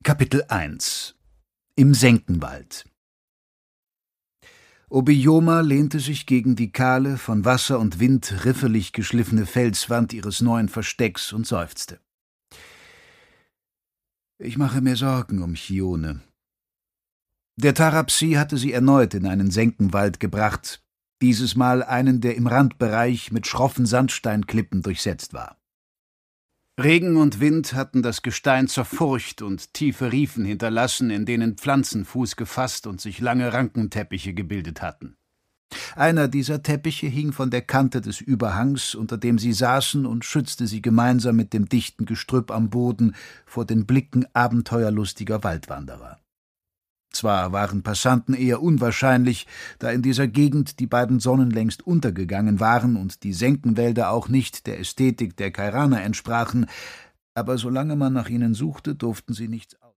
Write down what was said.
Kapitel 1 Im Senkenwald. Obioma lehnte sich gegen die kahle, von Wasser und Wind riffelig geschliffene Felswand ihres neuen Verstecks und seufzte. »Ich mache mir Sorgen um Chione.« Der Tarapsi hatte sie erneut in einen Senkenwald gebracht, dieses Mal einen, der im Randbereich mit schroffen Sandsteinklippen durchsetzt war. Regen und Wind hatten das Gestein zerfurcht und tiefe Riefen hinterlassen, in denen Pflanzen Fuß gefasst und sich lange Rankenteppiche gebildet hatten. Einer dieser Teppiche hing von der Kante des Überhangs, unter dem sie saßen, und schützte sie gemeinsam mit dem dichten Gestrüpp am Boden vor den Blicken abenteuerlustiger Waldwanderer. Zwar waren Passanten eher unwahrscheinlich, da in dieser Gegend die beiden Sonnen längst untergegangen waren und die Senkenwälder auch nicht der Ästhetik der Kairaner entsprachen, aber solange man nach ihnen suchte, durften sie nichts